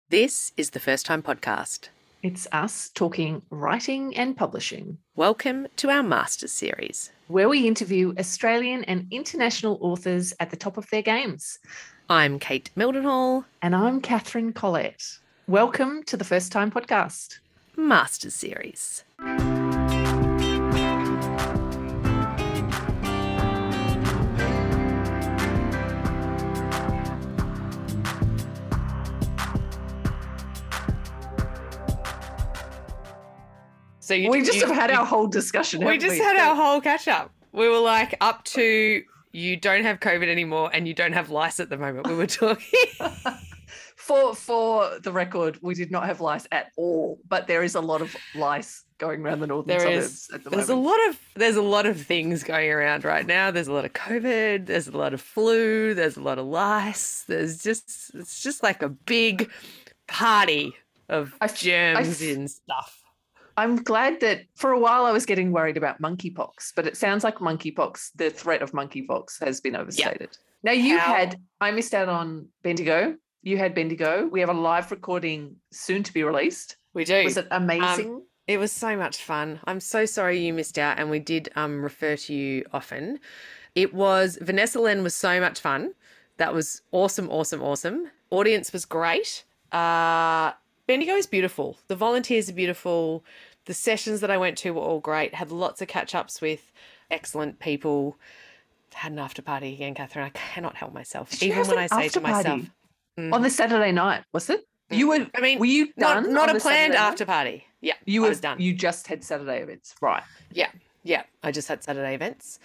This is the First Time Podcast. It's us talking writing and publishing, Welcome to our Masters series. where we interview Australian and international authors at the top of their games. I'm Kate Mildenhall, And I'm Catherine Collette. Welcome to the First Time Podcast. Masters series. So We just have had our whole discussion. We just had our whole catch up. We were like up to you don't have COVID anymore and you don't have lice at the moment. We were talking. For the record, we did not have lice at all, but there is a lot of lice going around the northern suburbs at the moment. There's a lot of things going around right now. There's a lot of COVID, there's a lot of flu, there's a lot of lice. It's just like a big party of germs and stuff. I'm glad that for a while I was getting worried about monkeypox, but it sounds like the threat of monkeypox has been overstated. Now I missed out on Bendigo. You had Bendigo. We have a live recording soon to be released. We do. Was it amazing? It was so much fun. I'm so sorry you missed out, and we did refer to you often. Vanessa Len was so much fun. That was awesome. Audience was great. Bendigo is beautiful. The volunteers are beautiful. The sessions that I went to were all great. Had lots of catch-ups with excellent people. Had an after party again, Catherine. I cannot help myself. Even when I say to myself... On the Saturday night, was it? Were you done? Not a planned after party. Yeah, I was done. You just had Saturday events, right? Yeah. I just had Saturday events.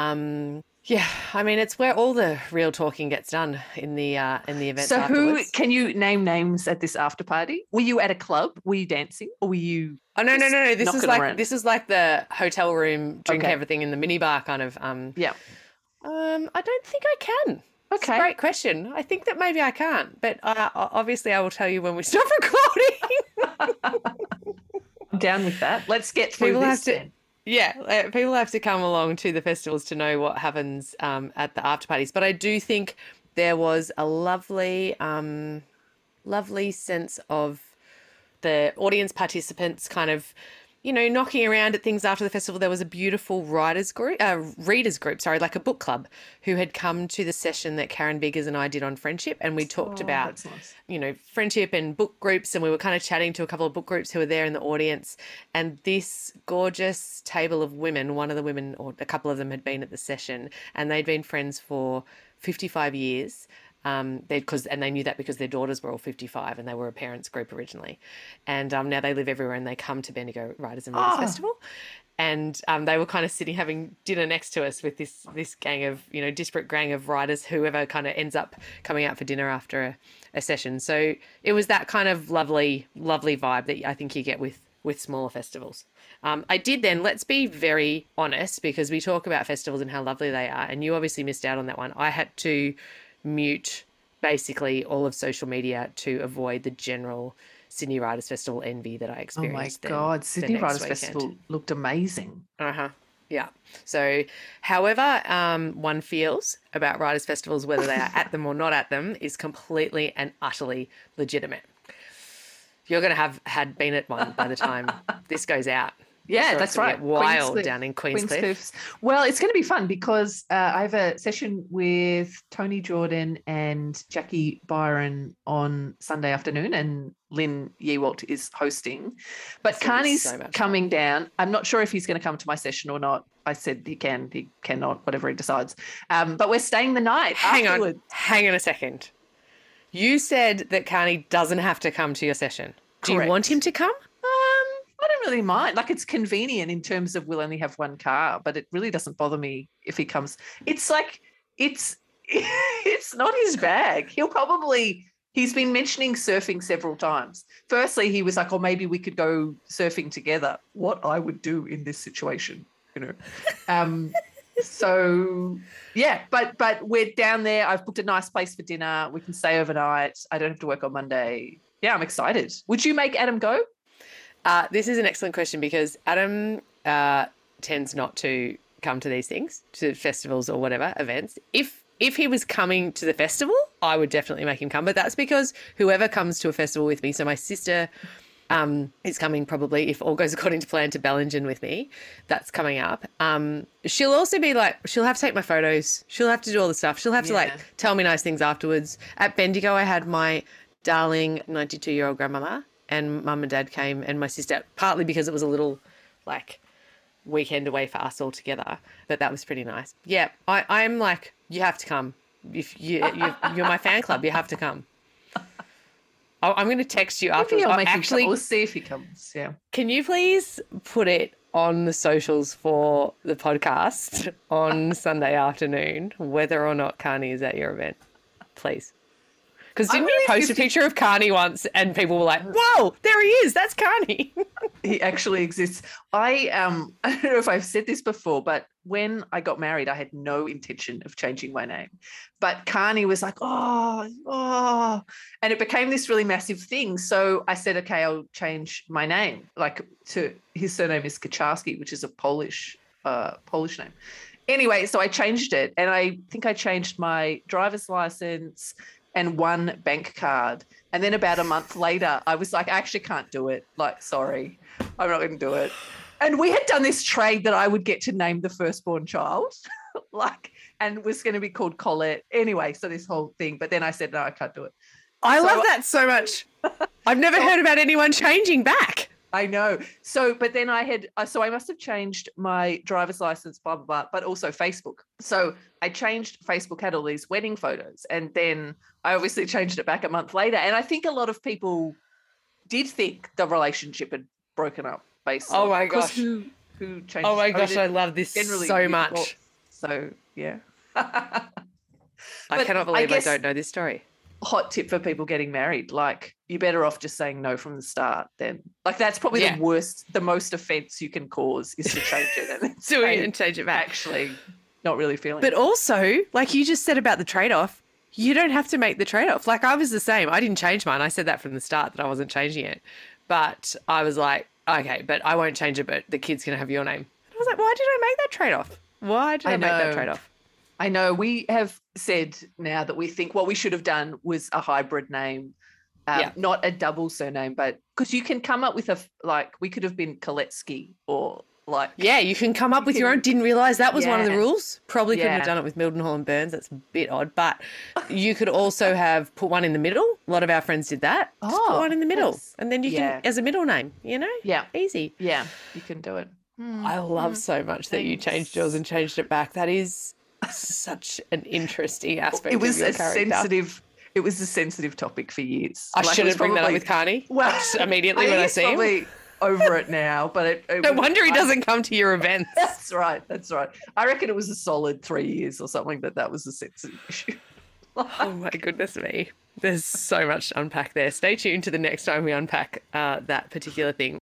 It's where all the real talking gets done in the events. So afterwards. Can you name names at this after party? Were you at a club? Were you dancing? Or were you? Oh no. This is like the hotel room, drink everything in the minibar kind of. Yeah. I don't think I can. Okay. It's a great question. I think that maybe I can't, but obviously I will tell you when we stop recording. I'm down with that. Let's get through this then. Yeah, people have to come along to the festivals to know what happens at the after parties. But I do think there was a lovely sense of the audience participants kind of, knocking around at things after the festival. There was a beautiful readers group, like a book club, who had come to the session that Karen Biggers and I did on friendship, and we talked about, nice. Friendship and book groups, and we were kind of chatting to a couple of book groups who were there in the audience, and this gorgeous table of women, one of the women or a couple of them had been at the session, and they'd been friends for 55 years. They knew that because their daughters were all 55 and they were a parents group originally, and now they live everywhere and they come to Bendigo Writers and Readers Festival, and they were kind of sitting having dinner next to us with this gang of disparate gang of writers, whoever kind of ends up coming out for dinner after a session. So it was that kind of lovely vibe that I think you get with smaller festivals. I did then, let's be very honest, because we talk about festivals and how lovely they are, and you obviously missed out on that one. I had to mute basically all of social media to avoid the general Sydney Writers Festival envy that I experienced. Oh my God, Sydney Writers Festival looked amazing. Yeah. So however one feels about Writers Festivals, whether they are at them or not at them, is completely and utterly legitimate. You're going to have had been at one by the time this goes out. Yeah, that's right. Wild down in Queenscliff. Well, it's going to be fun because I have a session with Tony Jordan and Jackie Byron on Sunday afternoon, and Lynn Yewalt is hosting. But Carney's coming down. I'm not sure if he's going to come to my session or not. I said he can, he cannot, whatever he decides. But we're staying the night afterwards. Hang on a second. You said that Carney doesn't have to come to your session. Do Correct. You want him to come? I don't really mind. Like, it's convenient in terms of we'll only have one car, but it really doesn't bother me if he comes. It's like, it's not his bag. He's been mentioning surfing several times. Firstly, he was like, oh, maybe we could go surfing together. What I would do in this situation, So yeah, but we're down there. I've booked a nice place for dinner. We can stay overnight. I don't have to work on Monday. Yeah, I'm excited. Would you make Adam go? This is an excellent question, because Adam tends not to come to these things, to festivals or whatever events. If he was coming to the festival, I would definitely make him come. But that's because whoever comes to a festival with me, so my sister is coming probably, if all goes according to plan, to Bellingen with me. That's coming up. She'll also be like, she'll have to take my photos. She'll have to do all the stuff. She'll have to like tell me nice things afterwards. At Bendigo, I had my darling 92-year-old grandmother and mum and dad came and my sister, partly because it was a little like weekend away for us all together. But that was pretty nice. Yeah, I'm like, you have to come. If you're my fan club, you have to come. I'm going to text you afterwards. We'll see if he comes. Yeah. Can you please put it on the socials for the podcast on Sunday afternoon, whether or not Carney is at your event, please? Because didn't you post a picture of Carney once and people were like, whoa, there he is. That's Carney. He actually exists. I don't know if I've said this before, but when I got married, I had no intention of changing my name. But Carney was like, oh, and it became this really massive thing. So I said, okay, I'll change my name. Like to his surname is Kaczarski, which is a Polish name. Anyway, so I changed it, and I think I changed my driver's license and one bank card. And then about a month later, I was like, I actually can't do it. Like, sorry, I'm not going to do it. And we had done this trade that I would get to name the firstborn child, and was going to be called Colette. Anyway, so this whole thing. But then I said, no, I can't do it. I love that so much. I've never heard about anyone changing back. I know. So, but then I must have changed my driver's license, blah, blah, blah, but also Facebook. So I changed Facebook, had all these wedding photos, and then I obviously changed it back a month later. And I think a lot of people did think the relationship had broken up, basically. Oh my gosh. Who changed? Oh my gosh, I love this so much. So, yeah. I cannot believe I don't know this story. Hot tip for people getting married, like you're better off just saying no from the start then. Like that's probably the worst, the most offense you can cause is to change it and then do it and change it back. Actually not really feeling But also, like you just said about the trade-off, you don't have to make the trade-off. Like I was the same. I didn't change mine. I said that from the start that I wasn't changing it. But I was like, okay, but I won't change it, but the kid's going to have your name. And I was like, why did I make that trade-off? Why did I make that trade-off? I know we have said now that we think what we should have done was a hybrid name, not a double surname, but because you can come up with we could have been Koletsky or like. Yeah, you can come up with your own. Didn't realise that was one of the rules. Probably couldn't have done it with Mildenhall and Burns. That's a bit odd, but you could also have put one in the middle. A lot of our friends did that. Just put one in the middle and then you can, as a middle name, Yeah. Easy. Yeah, you can do it. I love so much that you changed yours and changed it back. That is such an interesting aspect of your character. It was a sensitive topic for years. I shouldn't bring that up with Carney. Well, immediately when I see him. Probably over it now, but no wonder he doesn't come to your events. That's right. I reckon it was a solid 3 years or something that was a sensitive issue. Oh my goodness me. There's so much to unpack there. Stay tuned to the next time we unpack that particular thing.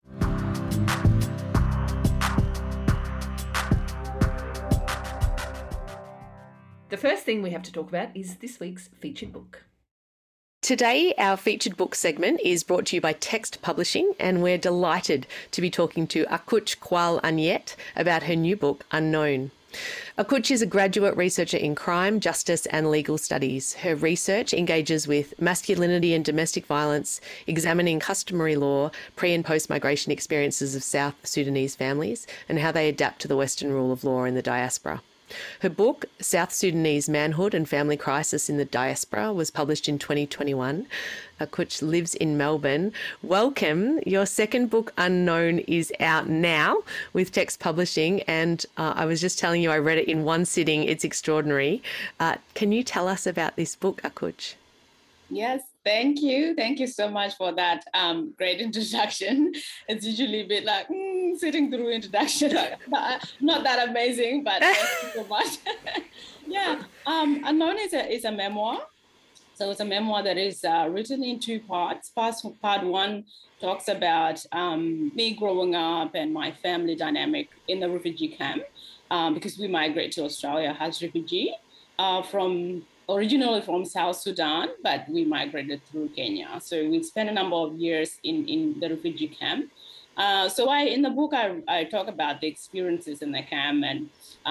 The first thing we have to talk about is this week's featured book. Today, our featured book segment is brought to you by Text Publishing, and we're delighted to be talking to Akuch Kwal-Anyet about her new book, Unknown. Akuch is a graduate researcher in crime, justice and legal studies. Her research engages with masculinity and domestic violence, examining customary law, pre- and post-migration experiences of South Sudanese families and how they adapt to the Western rule of law in the diaspora. Her book, South Sudanese Manhood and Family Crisis in the Diaspora, was published in 2021. Akuch lives in Melbourne. Welcome. Your second book, Unknown, is out now with Text Publishing, and I was just telling you I read it in one sitting. It's extraordinary. Can you tell us about this book, Akuch? Yes, thank you. Thank you so much for that great introduction. It's usually a bit like sitting through introduction, not that amazing, but thank you so much. Unknown is a memoir. So it's a memoir that is written in two parts. Part one talks about me growing up and my family dynamic in the refugee camp, because we migrate to Australia as refugee originally from South Sudan, but we migrated through Kenya. So we spent a number of years in the refugee camp. So in the book, I talk about the experiences in the camp and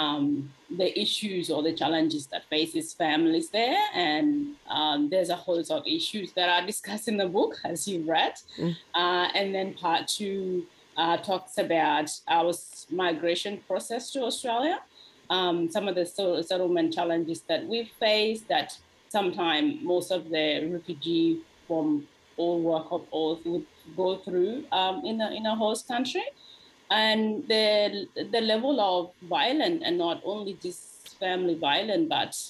the issues or the challenges that faces families there. And there's a host of issues that are discussed in the book, as you read. And then part two talks about our migration process to Australia, some of the settlement challenges that we've faced, that sometimes most of the refugee from all walk of earth would go through in a host country, and the level of violence, and not just family violence,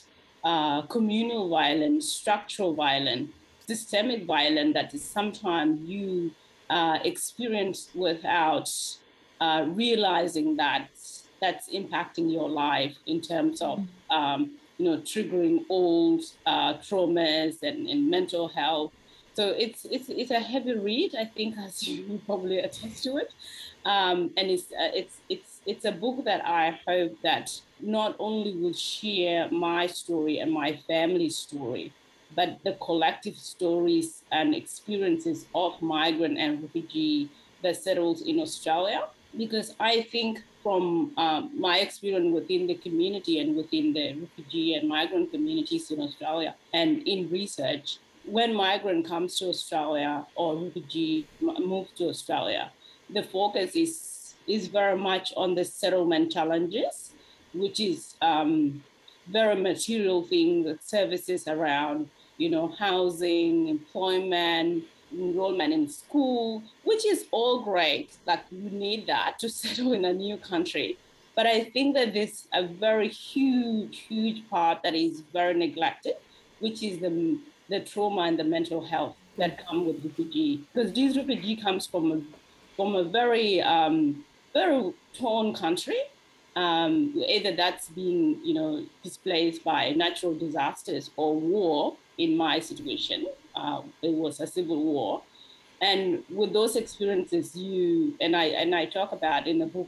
but communal violence, structural violence, systemic violence that is sometimes you experience without realizing that that's impacting your life in terms of triggering old traumas and mental health. So it's a heavy read, I think, as you probably attest to it, and it's a book that I hope that not only will share my story and my family's story, but the collective stories and experiences of migrant and refugee that settles in Australia. Because I think from my experience within the community and within the refugee and migrant communities in Australia and in research, when migrant comes to Australia or refugee moves to Australia, the focus is very much on the settlement challenges, which is very material things, services around, housing, employment, enrollment in school, which is all great. Like, you need that to settle in a new country. But I think that there's a very huge part that is very neglected, which is the trauma and the mental health that come with refugee. Because these refugee comes from a very, very torn country. Either that's being, displaced by natural disasters or war. In my situation, it was a civil war. And with those experiences, I talk about in the book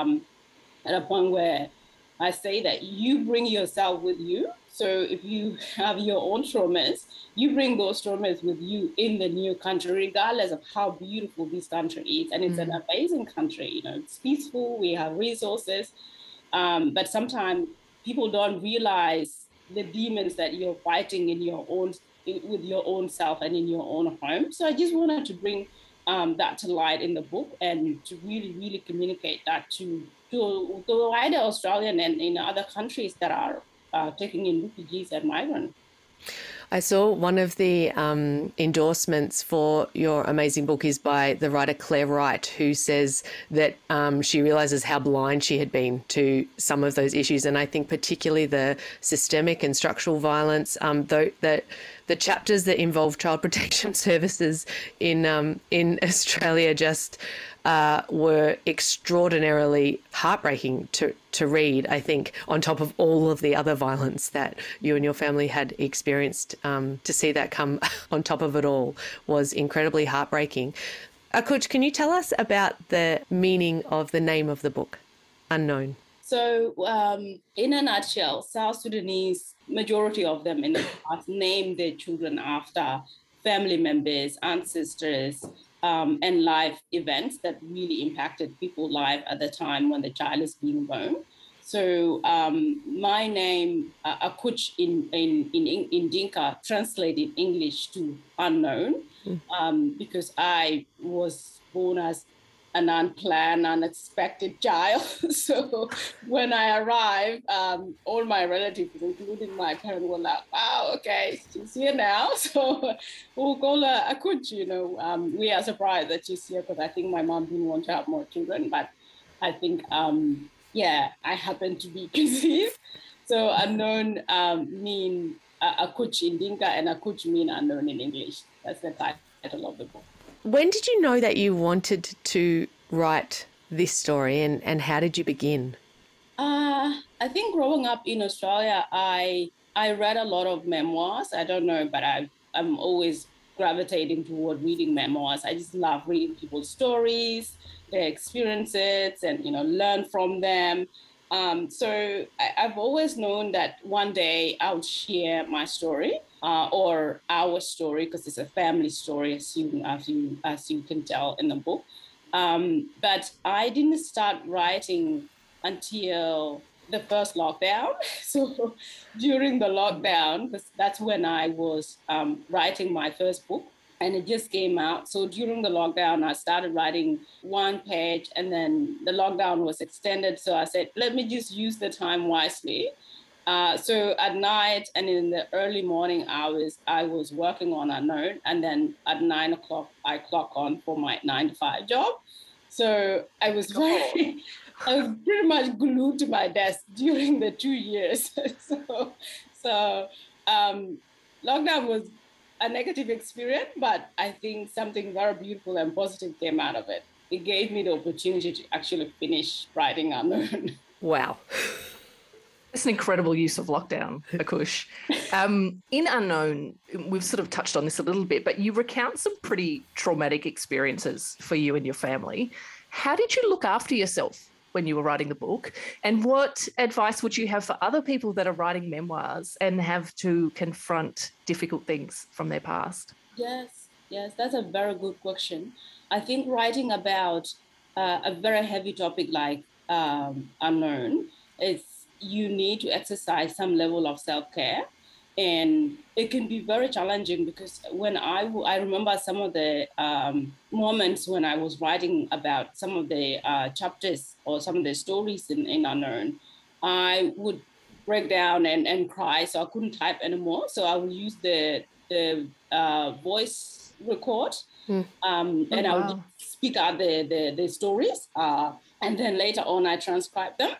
at a point where I say that you bring yourself with you. So if you have your own traumas, you bring those traumas with you in the new country, regardless of how beautiful this country is. And it's an amazing country. It's peaceful. We have resources. But sometimes people don't realize the demons that you're fighting with your own self and in your own home. So I just wanted to bring that to light in the book, and to really communicate that to the wider Australian and in other countries that are taking in refugees and migrants. I saw one of the endorsements for your amazing book is by the writer Claire Wright, who says that she realizes how blind she had been to some of those issues. And I think particularly the systemic and structural violence, the chapters that involve child protection services in Australia just were extraordinarily heartbreaking to read, I think, on top of all of the other violence that you and your family had experienced. To see that come on top of it all was incredibly heartbreaking. Akutch, can you tell us about the meaning of the name of the book, Unknown? So in a nutshell, South Sudanese, majority of them in the past, named their children after family members, ancestors, and life events that really impacted people's life at the time when the child is being born. So my name, Akutch in Dinka, translated English to unknown, because I was born as an unplanned, unexpected child. So when I arrived, all my relatives, including my parents, were like, wow, okay, she's here now. So we'll call her Akutch, we are surprised that she's here, because I think my mom didn't want to have more children, but I think, I happen to be conceived. So unknown mean Akutch in Dinka, and Akutch mean unknown in English. That's the title of the book. When did you know that you wanted to write this story, and how did you begin? I think growing up in Australia, I read a lot of memoirs. I don't know, but I'm always gravitating toward reading memoirs. I just love reading people's stories, their experiences, and learn from them. So I've always known that one day I would share my story, or our story, because it's a family story, as you can tell in the book. But I didn't start writing until the first lockdown. So during the lockdown, because that's when I was writing my first book, and it just came out. So during the lockdown, I started writing one page, and then the lockdown was extended. So I said, let me just use the time wisely. So at night and in the early morning hours, I was working on Unknown. And then at 9 o'clock, I clock on for my 9 to 5 job. So I was I was pretty much glued to my desk during the 2 years. so lockdown was a negative experience, but I think something very beautiful and positive came out of it. It gave me the opportunity to actually finish writing Unknown. Wow. It's an incredible use of lockdown, Akush. In Unknown, we've sort of touched on this a little bit, but you recount some pretty traumatic experiences for you and your family. How did you look after yourself when you were writing the book? And what advice would you have for other people that are writing memoirs and have to confront difficult things from their past? Yes, that's a very good question. I think writing about a very heavy topic like Unknown, you need to exercise some level of self-care, and it can be very challenging because when I remember some of the moments when I was writing about some of the chapters or some of the stories in Unknown, I would break down and cry, so I couldn't type anymore. So I would use the voice record, and I would speak out the stories, and then later on I transcribe them.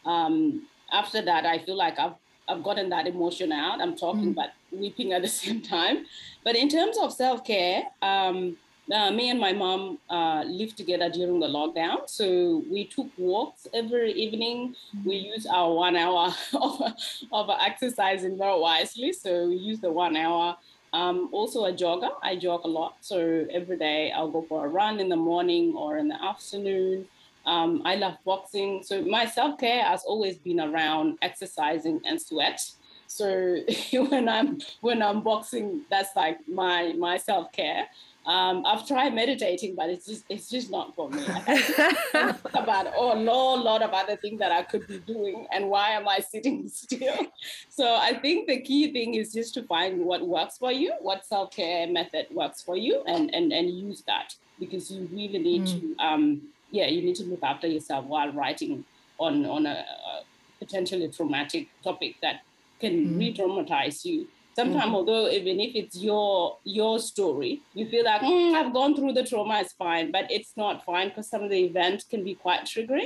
After that, I feel like I've gotten that emotion out. I'm talking but weeping at the same time. But in terms of self-care, me and my mom lived together during the lockdown. So we took walks every evening. We used our 1 hour of exercising very wisely. So we used the 1 hour. Also a jogger. I jog a lot. So every day I'll go for a run in the morning or in the afternoon. I love boxing. So my self-care has always been around exercising and sweat. So when I'm boxing, that's like my self-care. I've tried meditating, but it's just not for me. I think about a lot of other things that I could be doing, and why am I sitting still? So I think the key thing is just to find what works for you, what self-care method works for you, and use that, because you really need to you need to look after yourself while writing on a potentially traumatic topic that can re-traumatize you. Sometimes, although even if it's your story, you feel like, I've gone through the trauma, it's fine, but it's not fine because some of the events can be quite triggering.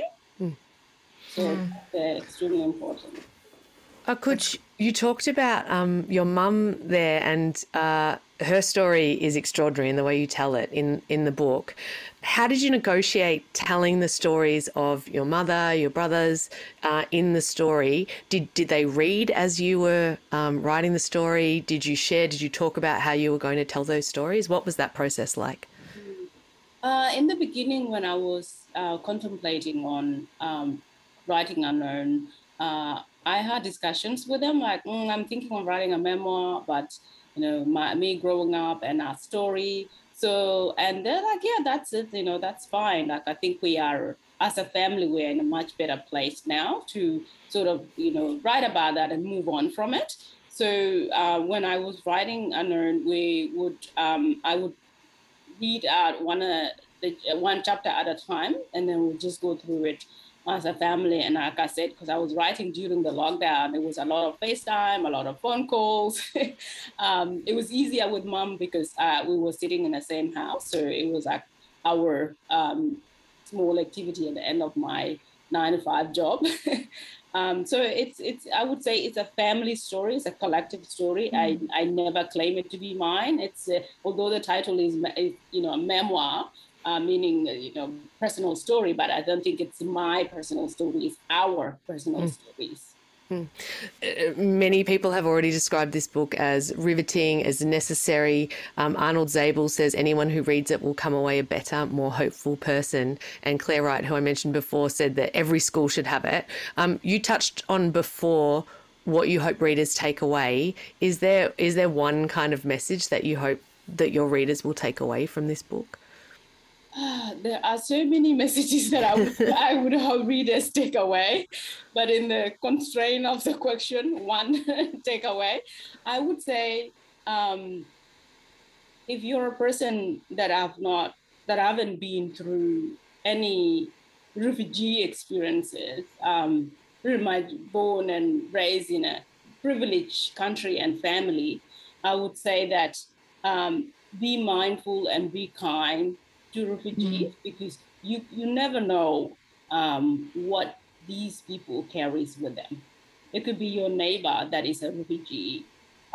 So they're extremely important. Akush, you talked about your mum there, and her story is extraordinary in the way you tell it in the book. How did you negotiate telling the stories of your mother, your brothers in the story? Did they read as you were writing the story? Did you share? Did you talk about how you were going to tell those stories? What was that process like? In the beginning, when I was contemplating on writing Unknown, I had discussions with them like, I'm thinking of writing a memoir, but me growing up and our story. So, and they're like, yeah, that's it. That's fine. Like, I think we are, as a family, we're in a much better place now to sort of, write about that and move on from it. So when I was writing Unknown, I would read out one chapter at a time, and then we'll just go through it as a family. And like I said, because I was writing during the lockdown, there was a lot of FaceTime, a lot of phone calls. It was easier with mom because we were sitting in the same house. So it was like our small activity at the end of my 9-to-5 job. So it's I would say it's a family story. It's a collective story. I never claim it to be mine. It's although the title is a memoir, meaning personal story, but I don't think it's my personal story. It's our personal stories. Many people have already described this book as riveting, as necessary. Arnold Zabel says anyone who reads it will come away a better, more hopeful person. And Claire Wright, who I mentioned before, said that every school should have it. You touched on before what you hope readers take away. Is there one kind of message that you hope that your readers will take away from this book? There are so many messages that I would hope readers take away, but in the constraint of the question, one takeaway, I would say, if you're a person that haven't been through any refugee experiences, pretty much born and raised in a privileged country and family, I would say that be mindful and be kind to refugees, because you never know what these people carries with them. It could be your neighbor that is a refugee,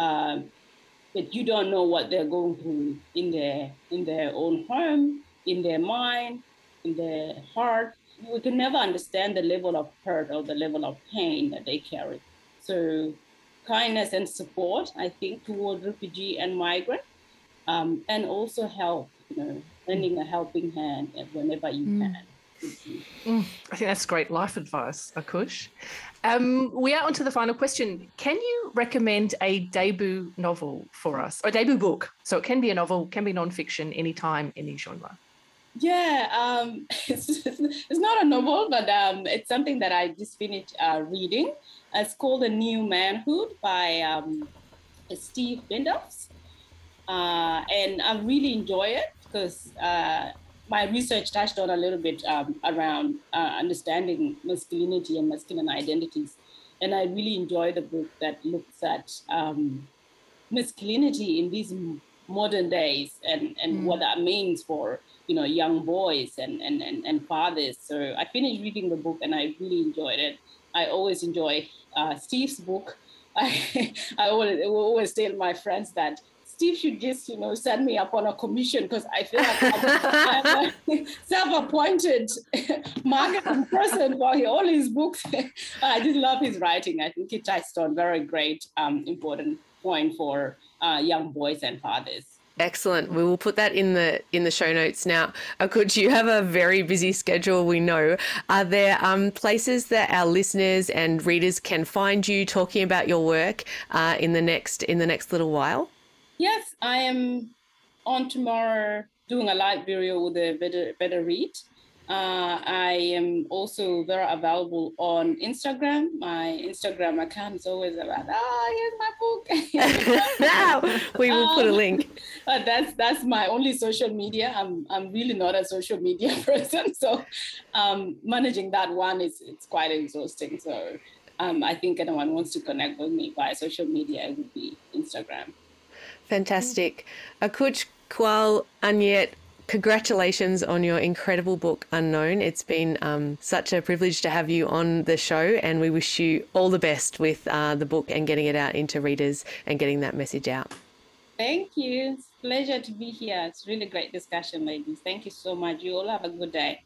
but you don't know what they're going through in their own home, in their mind, in their heart. We can never understand the level of hurt or the level of pain that they carry. So kindness and support, I think, toward refugee and migrant, and also help, lending a helping hand whenever you can. I think that's great life advice, Akush. We are on to the final question. Can you recommend a debut novel for us, or a debut book? So it can be a novel, can be nonfiction, anytime, any genre. Yeah, it's not a novel, but it's something that I just finished reading. It's called A New Manhood by Steve Bindoff. And I really enjoy it because my research touched on a little bit around understanding masculinity and masculine identities. And I really enjoy the book that looks at masculinity in these modern days and what that means for young boys and fathers. So I finished reading the book and I really enjoyed it. I always enjoy Steve's book. I always tell my friends that Steve should just, set me up on a commission, because I feel like I'm a self-appointed marketing person for all his books. I just love his writing. I think it touched on very great, important point for young boys and fathers. Excellent. We will put that in the show notes. Now, Akush, you have a very busy schedule, we know. Are there places that our listeners and readers can find you talking about your work in the next little while? Yes, I am on tomorrow doing a live video with a better read. I am also very available on Instagram. My Instagram account is always about, here's my book. We will put a link. But that's my only social media. I'm really not a social media person, so managing that one it's quite exhausting. So I think anyone wants to connect with me via social media, it would be Instagram. Fantastic. Akush Kwal Anyet, congratulations on your incredible book, Unknown. It's been such a privilege to have you on the show, and we wish you all the best with the book and getting it out into readers and getting that message out. Thank you. It's a pleasure to be here. It's really great discussion, ladies. Thank you so much. You all have a good day.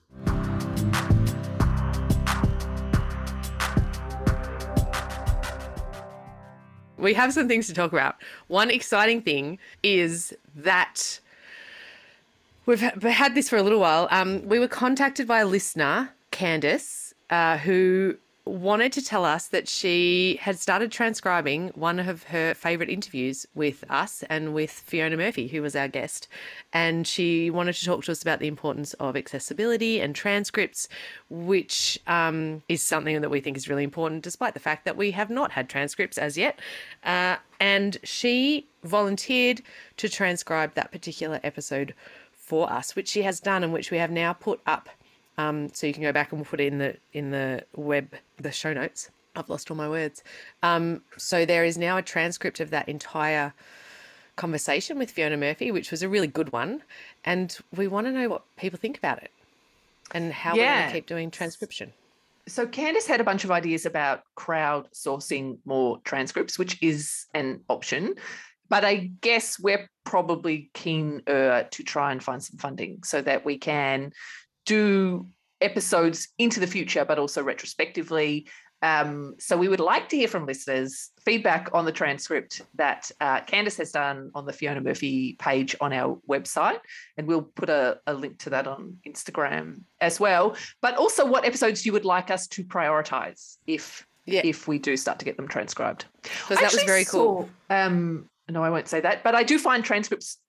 We have some things to talk about. One exciting thing is that we've had this for a little while. We were contacted by a listener, Candice, who wanted to tell us that she had started transcribing one of her favourite interviews with us and with Fiona Murphy, who was our guest. And she wanted to talk to us about the importance of accessibility and transcripts, which is something that we think is really important, despite the fact that we have not had transcripts as yet. And she volunteered to transcribe that particular episode for us, which she has done and which we have now put up. So you can go back and we'll put it in the web, the show notes. I've lost all my words. So there is now a transcript of that entire conversation with Fiona Murphy, which was a really good one. And we want to know what people think about it and how we're going to keep doing transcription. So Candice had a bunch of ideas about crowdsourcing more transcripts, which is an option. But I guess we're probably keen to try and find some funding so that we can do episodes into the future, but also retrospectively. So we would like to hear from listeners feedback on the transcript that Candice has done on the Fiona Murphy page on our website. And we'll put a link to that on Instagram as well. But also what episodes you would like us to prioritise if we do start to get them transcribed. Because that was very cool. No, I won't say that. But I do find transcripts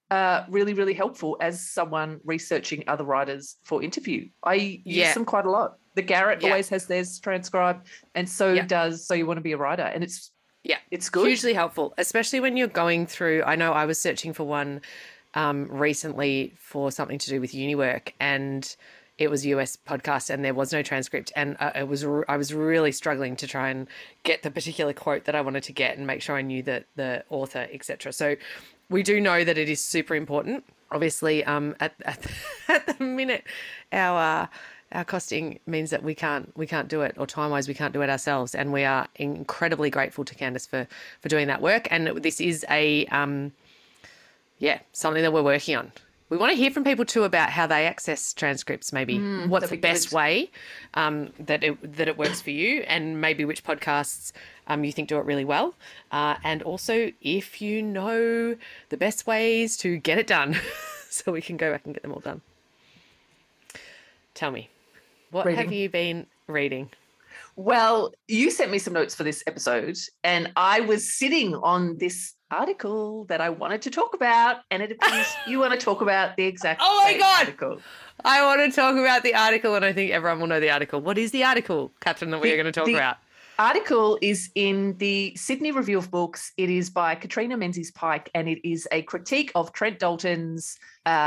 really, really helpful as someone researching other writers for interview. I use them quite a lot. The Garrett always has theirs transcribed, and so does So You Want to Be a Writer, and it's good. Hugely helpful, especially when you're going through. I know I was searching for one recently for something to do with uni work, and it was a US podcast and there was no transcript, and I was really struggling to try and get the particular quote that I wanted to get and make sure I knew the author, etc. So we do know that it is super important. Obviously, at the minute, our costing means that we can't do it, or time-wise we can't do it ourselves, and we are incredibly grateful to Candice for doing that work. And this is a something that we're working on. We want to hear from people too about how they access transcripts, maybe what's the best way that it works for you, and maybe which podcasts you think do it really well, and also if you know the best ways to get it done so we can go back and get them all done. Tell me, what have you been reading? Well, you sent me some notes for this episode, and I was sitting on this article that I wanted to talk about, and it appears you want to talk about the exact same article. I want to talk about the article, and I think everyone will know the article. What is the article, Catherine, that we're going to talk about? Article is in the Sydney Review of Books. It is by Katrina Menzies-Pike, and it is a critique of Trent Dalton's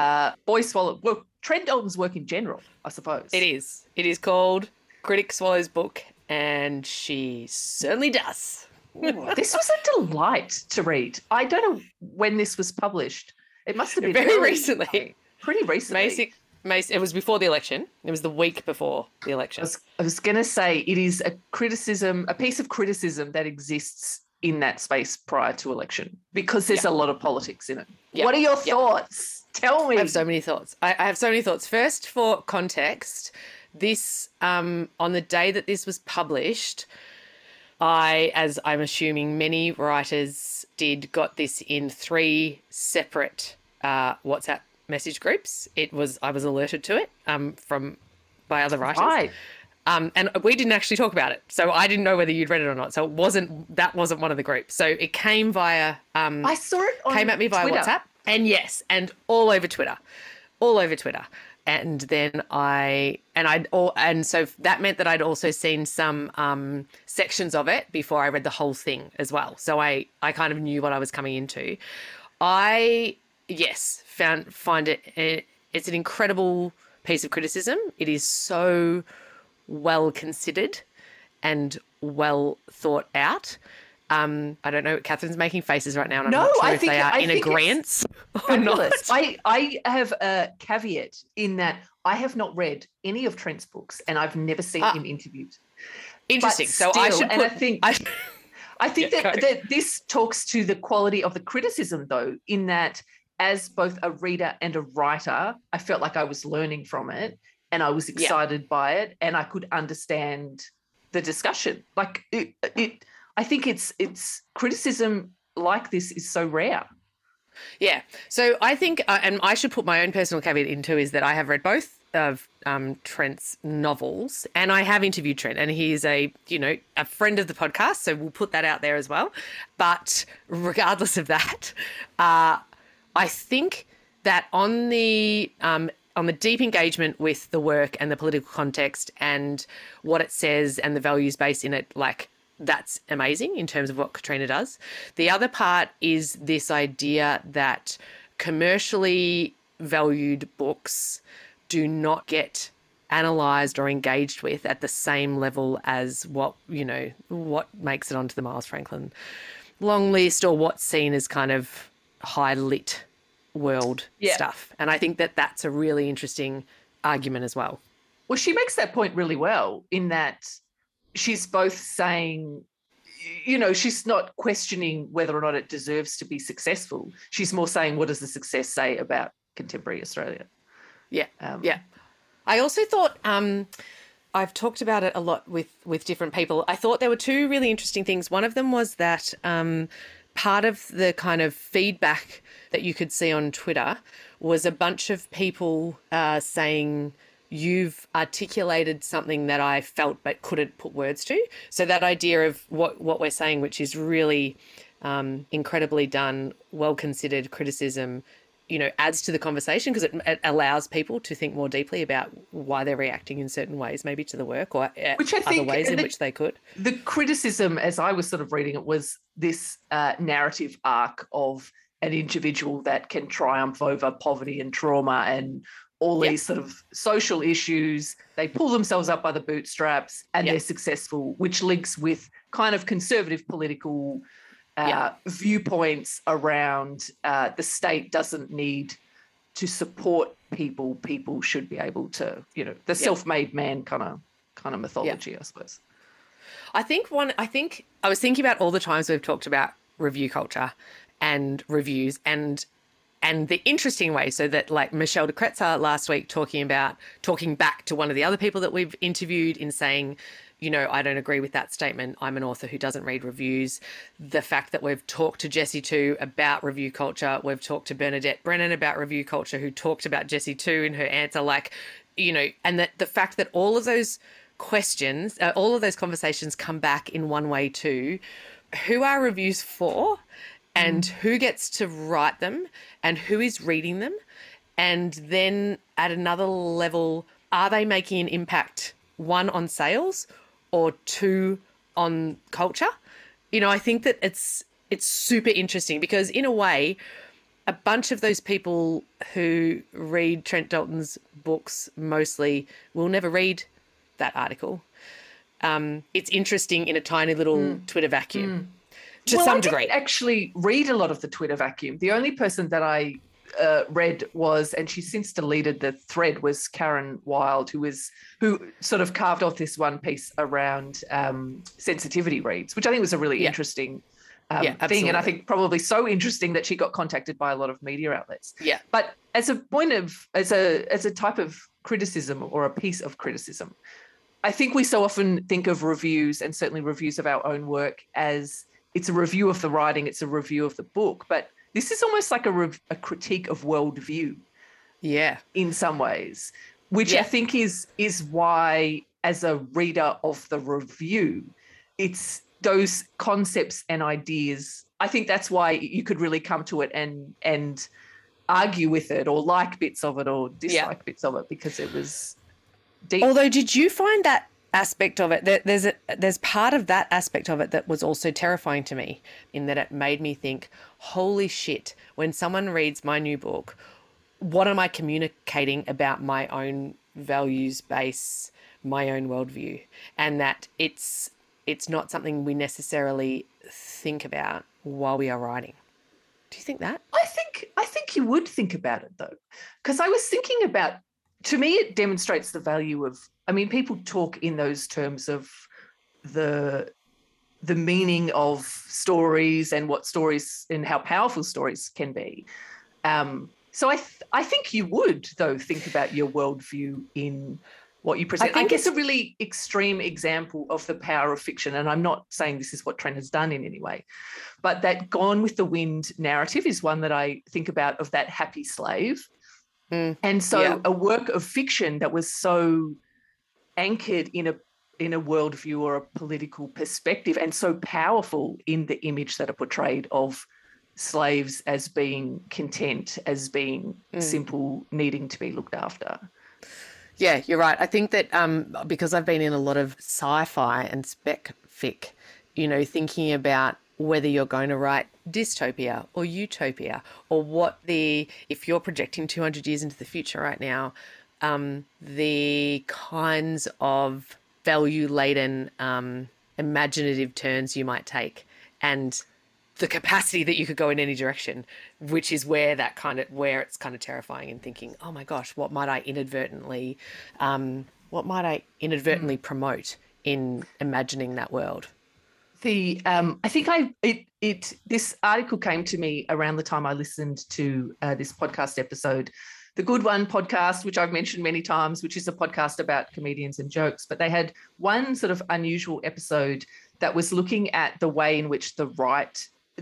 Trent Dalton's work in general, I suppose. It is. It is called Critic Swallows Book, and she certainly does. Ooh, this was a delight to read. I don't know when this was published. It must have been very recently. Pretty recently. It was before the election. It was the week before the election. I was going to say it is a piece of criticism that exists in that space prior to election, because there's a lot of politics in it. Yep. What are your thoughts? Tell me. I have so many thoughts. I have so many thoughts. First, for context, this on the day that this was published, as I'm assuming many writers did, got this in 3 separate WhatsApp message groups. I was alerted to it by other writers. Right. And we didn't actually talk about it, so I didn't know whether you'd read it or not. So that wasn't one of the groups. So it came via I saw it on came at me via Twitter. WhatsApp, and all over Twitter. And then so that meant that I'd also seen some sections of it before I read the whole thing as well. So I kind of knew what I was coming into. I find it, it's an incredible piece of criticism. It is so well considered and well thought out. I don't know. Catherine's making faces right now, and I'm not sure if they are in agreement or not. I have a caveat in that I have not read any of Trent's books, and I've never seen him interviewed. Interesting. Still, so I should. I think that this talks to the quality of the criticism, though, in that as both a reader and a writer, I felt like I was learning from it, and I was excited by it, and I could understand the discussion. Like I think it's criticism like this is so rare. Yeah. So I think, and I should put my own personal caveat into, is that I have read both of Trent's novels, and I have interviewed Trent, and he's a friend of the podcast, so we'll put that out there as well. But regardless of that, I think that on the deep engagement with the work and the political context and what it says and the values base in it, like, that's amazing in terms of what Katrina does. The other part is this idea that commercially valued books do not get analysed or engaged with at the same level as what makes it onto the Miles Franklin long list, or what's seen as kind of high lit world stuff. And I think that that's a really interesting argument as well. Well, she makes that point really well in that she's both saying, she's not questioning whether or not it deserves to be successful. She's more saying, what does the success say about contemporary Australia? Yeah. I also thought, I've talked about it a lot with different people. I thought there were 2 really interesting things. One of them was that part of the kind of feedback that you could see on Twitter was a bunch of people saying, you've articulated something that I felt but couldn't put words to. So that idea of what we're saying, which is really incredibly done, well-considered criticism, adds to the conversation because it allows people to think more deeply about why they're reacting in certain ways, maybe to the work or which I think, other ways in which they could. The criticism, as I was sort of reading it, was this narrative arc of an individual that can triumph over poverty and trauma and all these sort of social issues. They pull themselves up by the bootstraps and they're successful, which links with kind of conservative political viewpoints around the state doesn't need to support people. People should be able to, the self-made man kind of mythology, I suppose. I think I was thinking about all the times we've talked about review culture and reviews and the interesting way, so that like Michelle de Kretzer last week talking back to one of the other people that we've interviewed in saying, I don't agree with that statement. I'm an author who doesn't read reviews. The fact that we've talked to Jessie Tu about review culture. We've talked to Bernadette Brennan about review culture, who talked about Jessie Tu in her answer, and that the fact that all of those questions, all of those conversations come back in one way too. Who are reviews for? And who gets to write them and who is reading them? And then at another level, are they making an impact, one, on sales or two, on culture? I think that it's super interesting because in a way, a bunch of those people who read Trent Dalton's books mostly will never read that article. It's interesting in a tiny little Twitter vacuum. To some degree. I didn't actually read a lot of the Twitter vacuum. The only person that I read was, and she's since deleted the thread, was Karen Wild, who sort of carved off this one piece around sensitivity reads, which I think was a really interesting thing. And I think probably so interesting that she got contacted by a lot of media outlets. Yeah. But as a type of criticism or a piece of criticism, I think we so often think of reviews, and certainly reviews of our own work, as it's a review of the writing, it's a review of the book, but this is almost like a critique of worldview. Yeah. In some ways, which I think is why, as a reader of the review, it's those concepts and ideas. I think that's why you could really come to it and argue with it, or like bits of it or dislike bits of it, because it was deep. Although, did you find that aspect of it, there's part of that aspect of it that was also terrifying to me, in that it made me think, holy shit, when someone reads my new book, what am I communicating about my own values base, my own worldview? And that it's not something we necessarily think about while we are writing. Do you think that? I think you would think about it, though, because I was thinking about, to me, it demonstrates the value of, people talk in those terms of the meaning of stories and what stories and how powerful stories can be. So I think you would, though, think about your worldview in what you present. I guess a really extreme example of the power of fiction, and I'm not saying this is what Trent has done in any way, but that Gone with the Wind narrative is one that I think about, of that happy slave. And so a work of fiction that was so anchored in a worldview or a political perspective, and so powerful in the image that are portrayed of slaves as being content, as being simple, needing to be looked after. Yeah, you're right. I think that because I've been in a lot of sci-fi and spec fic, thinking about whether you're going to write dystopia or utopia, or if you're projecting 200 years into the future right now, the kinds of value-laden imaginative turns you might take, and the capacity that you could go in any direction, which is where it's kind of terrifying, and thinking, oh my gosh, what might I inadvertently promote in imagining that world? I think this article came to me around the time I listened to this podcast episode, the Good One podcast, which I've mentioned many times, which is a podcast about comedians and jokes. But they had one sort of unusual episode that was looking at the way in which the right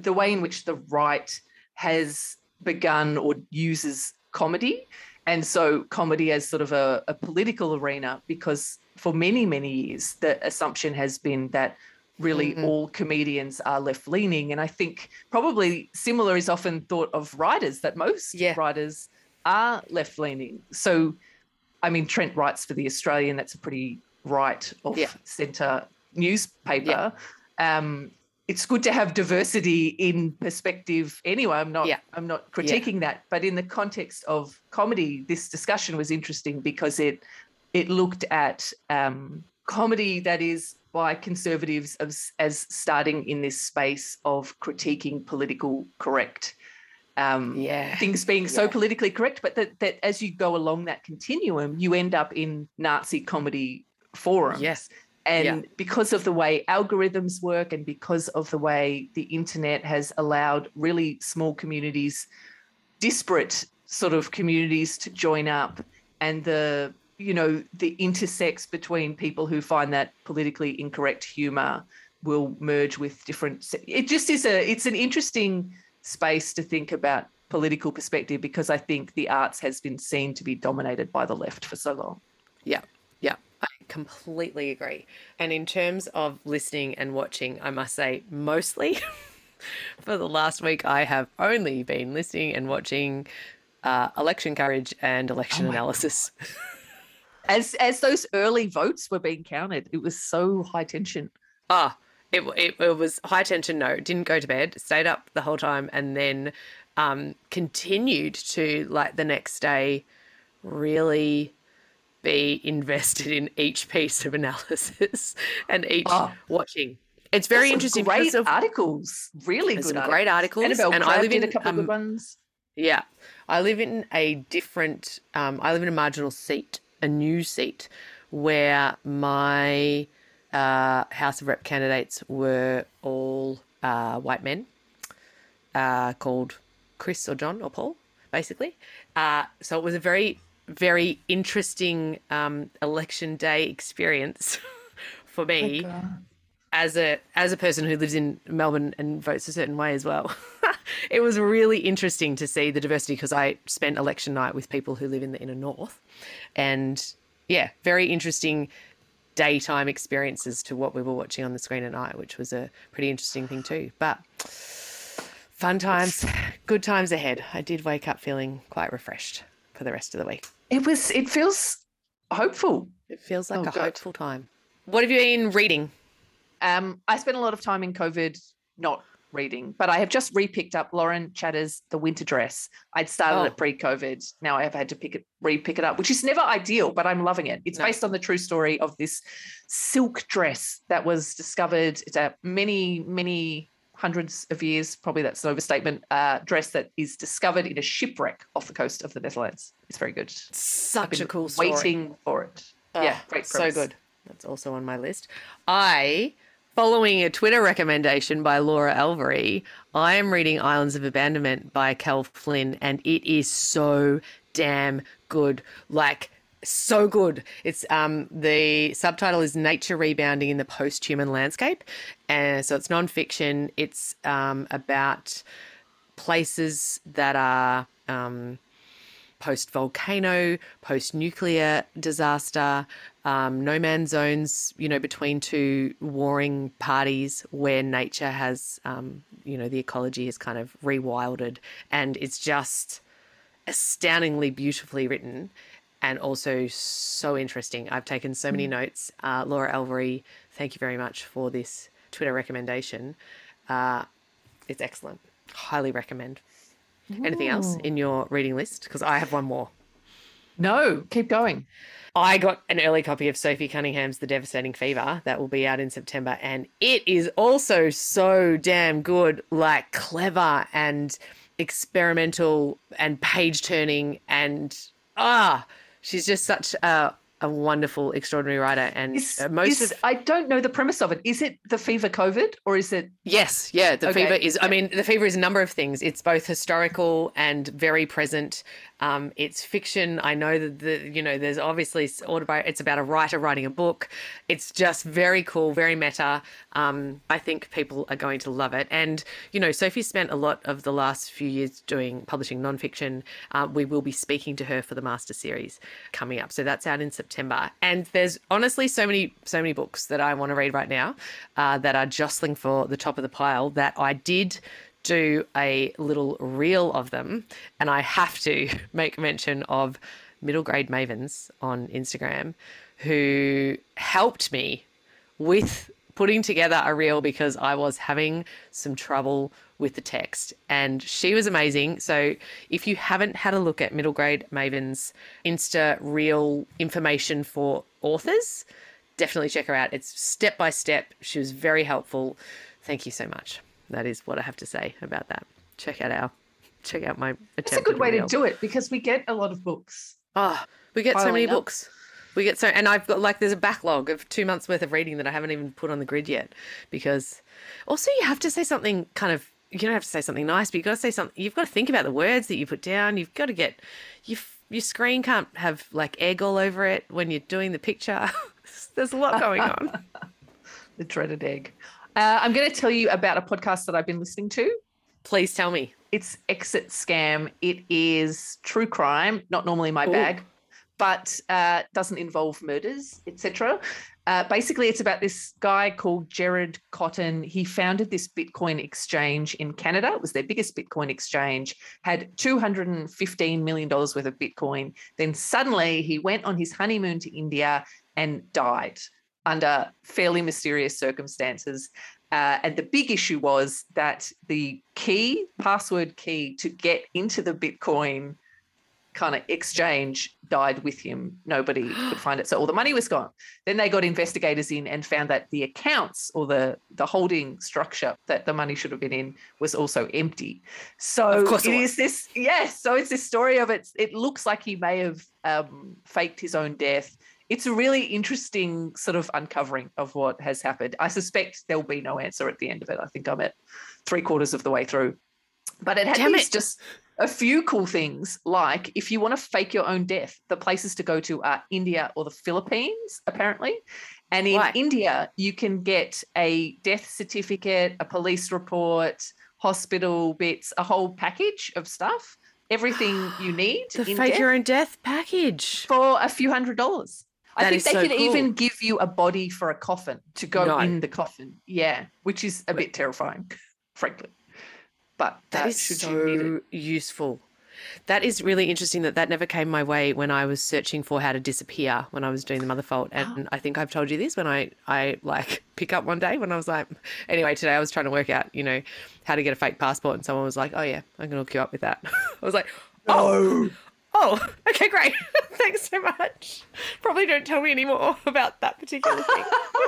has begun or uses comedy. And so comedy as sort of a political arena, because for many, many years, the assumption has been that really all comedians are left-leaning. And I think probably similar is often thought of writers, that most writers are left-leaning. So, I mean, Trent writes for The Australian. That's a pretty right of centre newspaper. It's good to have diversity in perspective anyway. I'm not critiquing that. But in the context of comedy, this discussion was interesting because it looked at comedy that is by conservatives as starting in this space of critiquing political correct. Things being so politically correct, but that as you go along that continuum, you end up in Nazi comedy forums. Yes. And because of the way algorithms work and because of the way the internet has allowed really small communities, disparate sort of communities to join up, and the intersex between people who find that politically incorrect humor will merge with different. It just is it's an interesting space to think about political perspective, because I think the arts has been seen to be dominated by the left for so long. Yeah. I completely agree. And in terms of listening and watching, I must say mostly for the last week, I have only been listening and watching election coverage and election analysis. As those early votes were being counted, it was so high tension. It was high tension. No, didn't go to bed, stayed up the whole time, and then continued to, like, the next day really be invested in each piece of analysis and each watching. It's very interesting. Great articles, really good articles. Great articles. Annabelle Crabb did a couple of good ones. Yeah, I live in a different. I live in a marginal seat, a new seat, where my House of Rep candidates were all white men, called Chris or John or Paul, basically. So it was a very, very interesting election day experience for me as a person who lives in Melbourne and votes a certain way as well. It was really interesting to see the diversity, because I spent election night with people who live in the inner north, and very interesting daytime experiences to what we were watching on the screen at night, which was a pretty interesting thing too. But fun times, good times ahead. I did wake up feeling quite refreshed for the rest of the week. It feels hopeful. It feels like hopeful time. What have you been reading? I spent a lot of time in COVID not reading, but I have just re-picked up Lauren Chatter's The Winter Dress. I'd started it pre-COVID. Now I have had to re-pick it up, which is never ideal, but I'm loving it. It's based on the true story of this silk dress that was discovered. It's a many hundreds of years, probably that's an overstatement, dress that is discovered in a shipwreck off the coast of the Netherlands. It's very good. Such a cool story. Waiting for it. Great premise. So good. That's also on my list. Following a Twitter recommendation by Laura Elvery, I am reading Islands of Abandonment by Cal Flynn, and it is so damn good. Like, so good. It's the subtitle is Nature Rebounding in the Post-Human Landscape. And so it's nonfiction. It's about places that are post-volcano, post-nuclear disaster, no man's zones, between two warring parties where nature has, the ecology is kind of rewilded, and it's just astoundingly beautifully written and also so interesting. I've taken so many notes. Laura Elvery, thank you very much for this Twitter recommendation. It's excellent. Highly recommend. Anything else in your reading list? Because I have one more. No, keep going. I got an early copy of Sophie Cunningham's The Devastating Fever that will be out in September, and it is also so damn good, like clever and experimental and page-turning, and she's just such a wonderful, extraordinary writer. And I don't know the premise of it. Is it the fever COVID, or is it? Yes, the fever is. I mean, the fever is a number of things. It's both historical and very present. It's fiction. I know that there's obviously it's about a writer writing a book. It's just very cool, very meta. I think people are going to love it. And Sophie spent a lot of the last few years publishing nonfiction. We will be speaking to her for the Master Series coming up. So that's out in September. September. And there's honestly so many books that I want to read right now that are jostling for the top of the pile that I did do a little reel of them. And I have to make mention of Middle Grade Mavens on Instagram who helped me with putting together a reel because I was having some trouble with the text, and she was amazing. So if you haven't had a look at Middle Grade Maven's Insta reel information for authors, definitely check her out. It's step by step. She was very helpful. Thank you so much. That is what I have to say about that. Check out my attempt. It's a good way reel. to do it because we get a lot of books. Oh, we get so Piling many up. books. And I've got there's a backlog of 2 months worth of reading that I haven't even put on the grid yet, because also you have to say something you don't have to say something nice, but you've got to say something, you've got to think about the words that you put down. You've got to get, your screen can't have like egg all over it when you're doing the picture. There's a lot going on. The dreaded egg. I'm going to tell you about a podcast that I've been listening to. Please tell me. It's Exit Scam. It is true crime, not normally my bag, but doesn't involve murders, etc. Basically, it's about this guy called Jared Cotton. He founded this Bitcoin exchange in Canada. It was their biggest Bitcoin exchange, had $215 million worth of Bitcoin. Then suddenly he went on his honeymoon to India and died under fairly mysterious circumstances. And the big issue was that the password key to get into the Bitcoin kind of exchange died with him. Nobody could find it. So all the money was gone. Then they got investigators in and found that the accounts or the holding structure that the money should have been in was also empty. So Of course it is this, yes. So it's this story of it looks like he may have faked his own death. It's a really interesting sort of uncovering of what has happened. I suspect there'll be no answer at the end of it. I think I'm at 3/4 of the way through. But it had just a few cool things, like if you want to fake your own death, the places to go to are India or the Philippines, apparently. And in India, you can get a death certificate, a police report, hospital bits, a whole package of stuff, everything you need. The fake your own death package. For a few $100s. I think they so could cool. even give you a body for a coffin to go in the coffin. Yeah, which is a bit terrifying, frankly. But that is so useful. That is really interesting that never came my way when I was searching for how to disappear when I was doing the Motherfold. And I think I've told you this when I like pick up one day when I was like, anyway, today I was trying to work out, how to get a fake passport. And someone was like, oh yeah, I'm going to hook you up with that. I was like, oh, okay, great. Thanks so much. Probably don't tell me any more about that particular thing.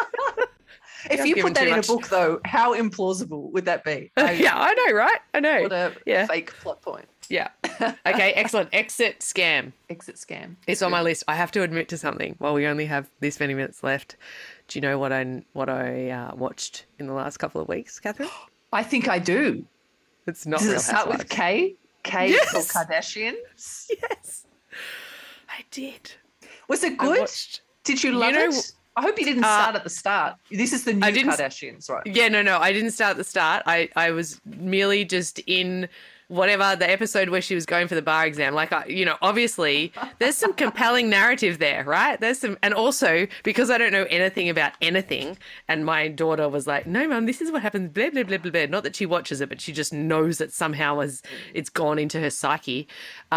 If you put that in a book, though, how implausible would that be? Yeah, I know, right? I know. What a fake plot point. Yeah. Okay, excellent. Exit Scam. Exit Scam. It's on my list. I have to admit to something. While we only have this many minutes left, do you know what I watched in the last couple of weeks, Catherine? I think I do. It's not Does Real it start Housewives. with K? K Yes. for Kardashians? Yes. I did. Was it good? Did you love it? I hope you didn't start at the start. This is the new Kardashians, right? Yeah, no. I didn't start at the start. I was merely just in whatever the episode where she was going for the bar exam. Like, obviously there's some compelling narrative there, right? And also because I don't know anything about anything, and my daughter was like, no, Mum, this is what happens, blah, blah, blah, blah, blah. Not that she watches it, but she just knows that somehow it's gone into her psyche,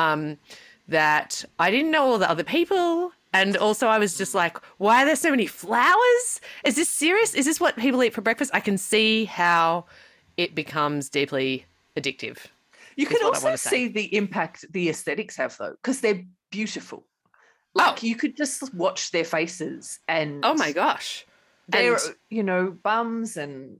that I didn't know all the other people. And also I was just like, why are there so many flowers? Is this serious? Is this what people eat for breakfast? I can see how it becomes deeply addictive. You can also see the impact the aesthetics have, though, because they're beautiful. Like, you could just watch their faces and... Oh, my gosh. They're, bums and,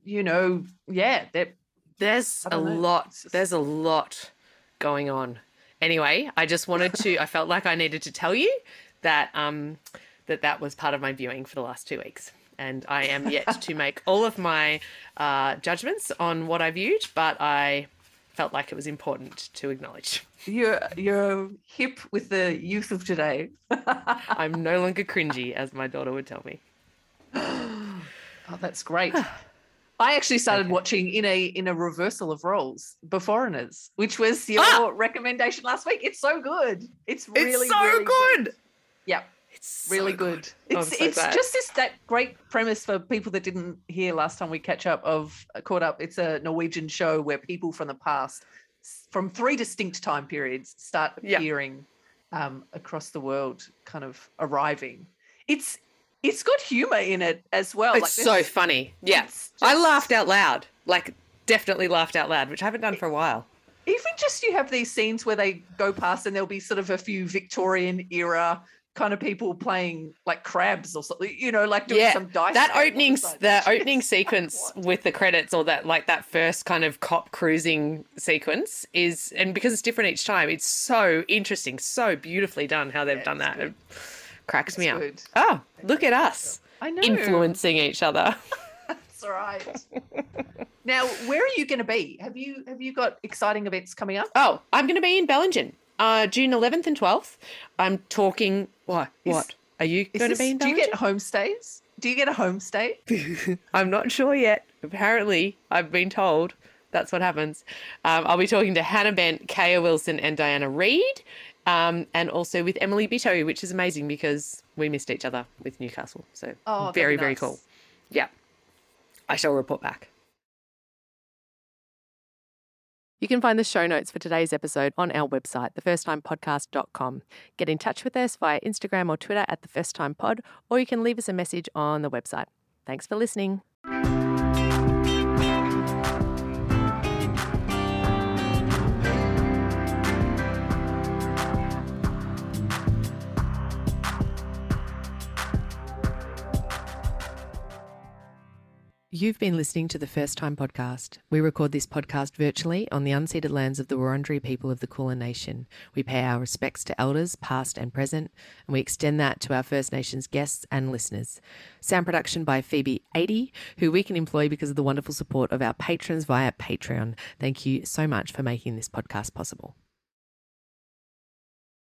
there's a lot going on. Anyway, I just wanted to... I felt like I needed to tell you that that was part of my viewing for the last 2 weeks. And I am yet to make all of my judgments on what I viewed, but I felt like it was important to acknowledge. You're hip with the youth of today. I'm no longer cringy, as my daughter would tell me. Oh, that's great. I actually started watching in a reversal of roles, Beforeigners, which was your recommendation last week. It's so good. It's really, so really good. Yeah. Really So good. I'm It's so it's glad. just that great premise for people that didn't hear last time we caught up. It's a Norwegian show where people from the past, from 3 distinct time periods, start Yeah. appearing across the world, kind of arriving. It's got humor in it as well. It's so funny. Yeah. it's I just- laughed out loud. Like, definitely laughed out loud, which I haven't done for a while. Even just you have these scenes where they go past and there'll be sort of a few Victorian era kind of people playing like crabs or something, like doing some dice. That game. opening, It's like, the opening it's like, sequence what? with the credits, or that first kind of cop cruising sequence is, and because it's different each time, it's so interesting, so beautifully done how they've Yeah, done it's that. good. It cracks me up. Good. Oh, look at us I know. influencing each other. That's right. Now, where are you going to be? Have you got exciting events coming up? Oh, I'm going to be in Bellingen, June 11th and 12th. I'm talking. What? Are you going to be in Do you Bellingen? get homestays? Do you get a homestay? I'm not sure yet. Apparently, I've been told that's what happens. I'll be talking to Hannah Bent, Kaya Wilson, and Diana Reid, and also with Emily Bitto, which is amazing because we missed each other with Newcastle. So Oh, very, that'd be very nice. cool. Yeah. I shall report back. You can find the show notes for today's episode on our website, thefirsttimepodcast.com. Get in touch with us via Instagram or Twitter at thefirsttimepod, or you can leave us a message on the website. Thanks for listening. You've been listening to the First Time Podcast. We record this podcast virtually on the unceded lands of the Wurundjeri people of the Kulin Nation. We pay our respects to elders, past and present, and we extend that to our First Nations guests and listeners. Sound production by Phoebe 80, who we can employ because of the wonderful support of our patrons via Patreon. Thank you so much for making this podcast possible.